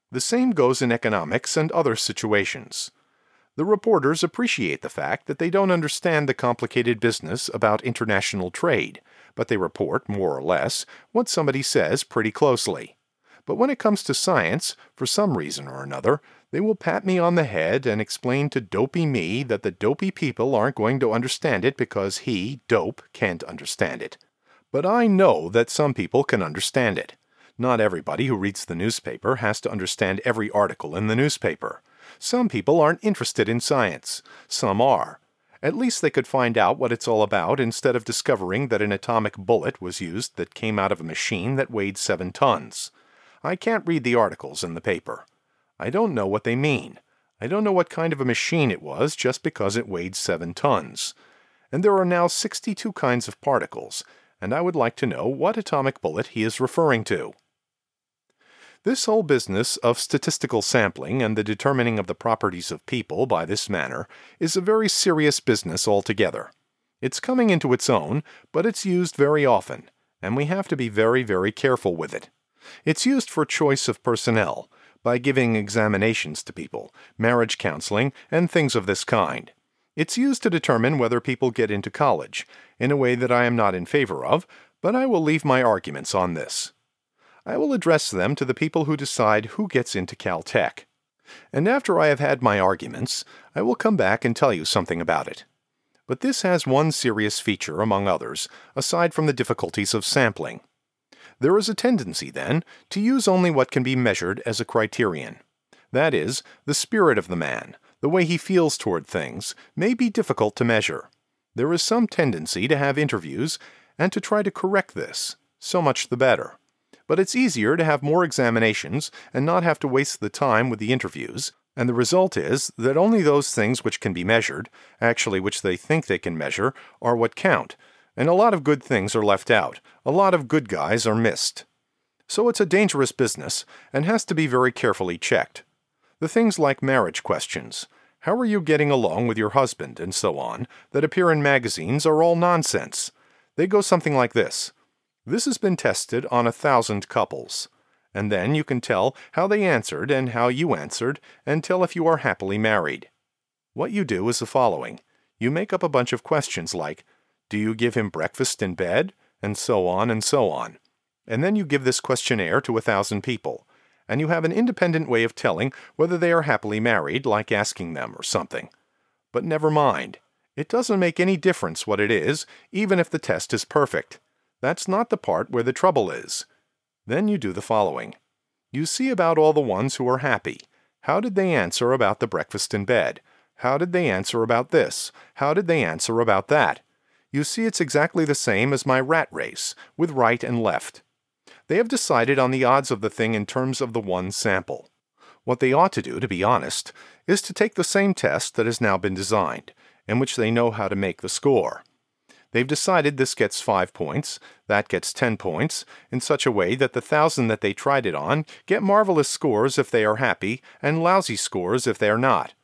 The same goes in economics and other situations. The reporters appreciate the fact that they don't understand the complicated business about international trade, but they report, more or less, what somebody says pretty closely. But when it comes to science, for some reason or another, they will pat me on the head and explain to dopey me that the dopey people aren't going to understand it because he, dope, can't understand it. But I know that some people can understand it. Not everybody who reads the newspaper has to understand every article in the newspaper. Some people aren't interested in science. Some are. At least they could find out what it's all about instead of discovering that an atomic bullet was used that came out of a machine that weighed 7 tons. I can't read the articles in the paper. I don't know what they mean. I don't know what kind of a machine it was just because it weighed 7 tons. And there are now 62 kinds of particles, and I would like to know what atomic bullet he is referring to. This whole business of statistical sampling and the determining of the properties of people by this manner is a very serious business altogether. It's coming into its own, but it's used very often, and we have to be very, very careful with it. It's used for choice of personnel, by giving examinations to people, marriage counseling, and things of this kind. It's used to determine whether people get into college, in a way that I am not in favor of, but I will leave my arguments on this. I will address them to the people who decide who gets into Caltech. And after I have had my arguments, I will come back and tell you something about it. But this has one serious feature among others, aside from the difficulties of sampling. There is a tendency, then, to use only what can be measured as a criterion. That is, the spirit of the man, the way he feels toward things, may be difficult to measure. There is some tendency to have interviews and to try to correct this. So much the better. But it's easier to have more examinations and not have to waste the time with the interviews, and the result is that only those things which can be measured, actually which they think they can measure, are what count, and a lot of good things are left out, a lot of good guys are missed. So it's a dangerous business, and has to be very carefully checked. The things like marriage questions, how are you getting along with your husband, and so on, that appear in magazines are all nonsense. They go something like this. This has been tested on 1,000 couples. And then you can tell how they answered and how you answered, and tell if you are happily married. What you do is the following. You make up a bunch of questions like, do you give him breakfast in bed? And so on and so on. And then you give this questionnaire to 1,000 people. And you have an independent way of telling whether they are happily married, like asking them or something. But never mind. It doesn't make any difference what it is, even if the test is perfect. That's not the part where the trouble is. Then you do the following. You see about all the ones who are happy. How did they answer about the breakfast in bed? How did they answer about this? How did they answer about that? You see it's exactly the same as my rat race, with right and left. They have decided on the odds of the thing in terms of the one sample. What they ought to do, to be honest, is to take the same test that has now been designed, in which they know how to make the score. They've decided this gets 5 points, that gets 10 points, in such a way that the 1,000 that they tried it on get marvelous scores if they are happy, and lousy scores if they are not.